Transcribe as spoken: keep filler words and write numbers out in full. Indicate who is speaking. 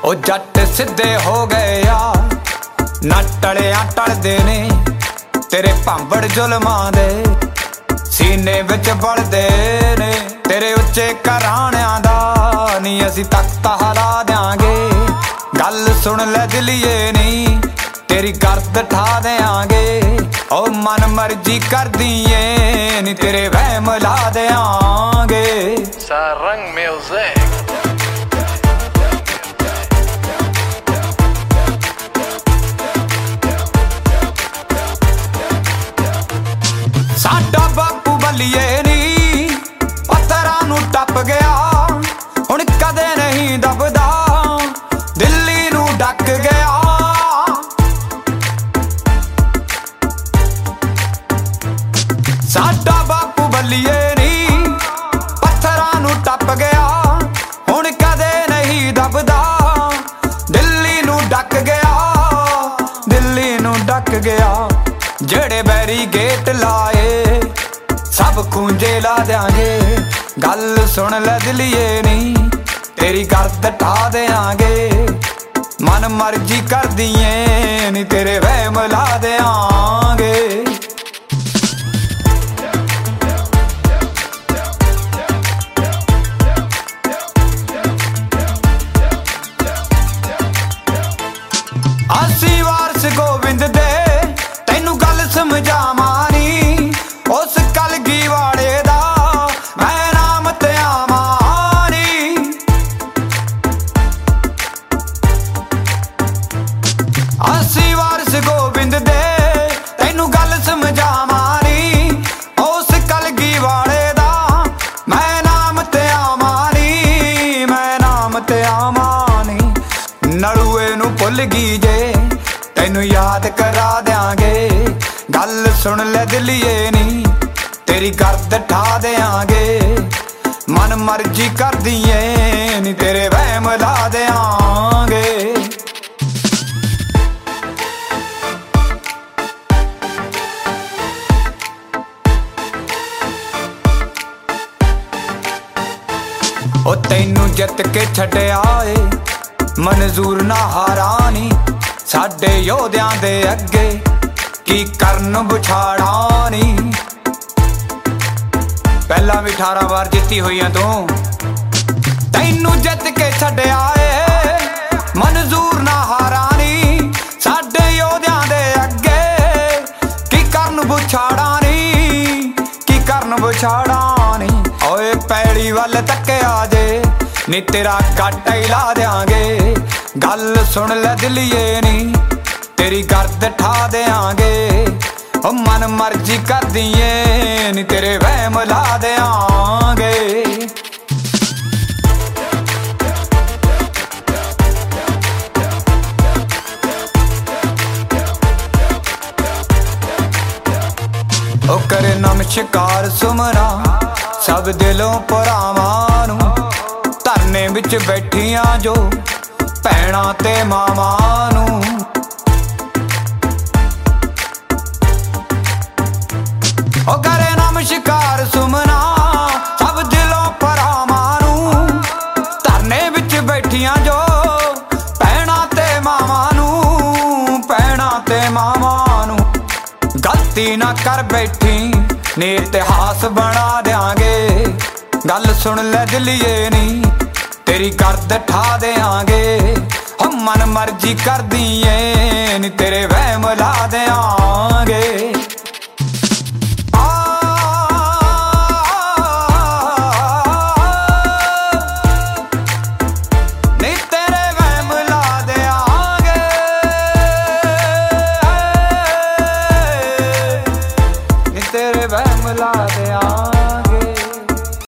Speaker 1: ओ जट सिद्धे हो गए आ ना टलिया टलदे ने तेरे भांबड़ जुल्मां दे सीने विच बलदे ने तेरे उच्चे घराणियां दा नी असीं तख्त हिला देंगे। गल सुन लै दिलिए नी तेरी गर्द ठा देंगे। ओ मन मर्जी कर दिए नी तेरे वहम ला देंगे।
Speaker 2: Sarang Music।
Speaker 1: साडा बापू बलिए नी पत्थरां नूं टप गया हुण कदे नहीं दबदा दिल्ली नूं डक गया। साडा बापू बलिए नी पत्थरां नूं टप गया हुण कदे नहीं दबदा दिल्ली नूं डक गया। दिल्ली नूं डक गया जेड़े बैरी गेट लाए सब खूंजे ला देंगे। गल सुन लै दिलिए नी तेरी गर्द ठा देंगे। मन मर्जी कर दिए नी तेरे वहम ला देंगे। अस्सी वारस गोविंद दे तैनू गल समझावां नी उस कलगी वाले दा मैं नाम ते आवां नी। अस्सी वारस गोविंद दे तैनू गल समझावां नी उस कलगी वाले दा मैं नाम ते आवां नी। मैं नाम ते आवां नी नलूए नू भुल गई जे तैनू याद करा देंगे। गल सुन लै दिलिए नी तेरी गर्द ठा देंगे। मन मर्जी कर दिए नी तेरे वहम ला देंगे। ओ तैनू जित के छड्डिया ए मंजूर ना हारानी साडे योद्धियां दे अगे की करन बुछाड़ा नी। पहला भी अठारह बार जित्ती हुई है तू तैनू जित के छड्डिया ए मंजूर ना हारानी साडे योद्धियां दे अगे की करन बुछाड़ा नी। की करन बुछाड़ा नी ओए पैड़ी वल तके आ जे नी तेरा कट ही ला देंगे। गल सुन लै दिलिए नी तेरी गर्द ठा देंगे। ओ मन मर्जी कर दिए नी तेरे वहम ला देंगे। ओ करे नमस्कार सुमना सब दिलों भरावां नू धरने विच बैठियां जो भैणां ते मावां नू। ओ करे नमस्कार सुमना सब दिलों भरावां नू धरने विच बैठियां जो भैणां ते मावां नू। भैणां ते मावां नू गलती ना कर बैठी नी इतिहास बना देंगे। गल सुन लै दिलिए नी तेरी गर्द ठा देंगे। हम मन मर्जी कर दिए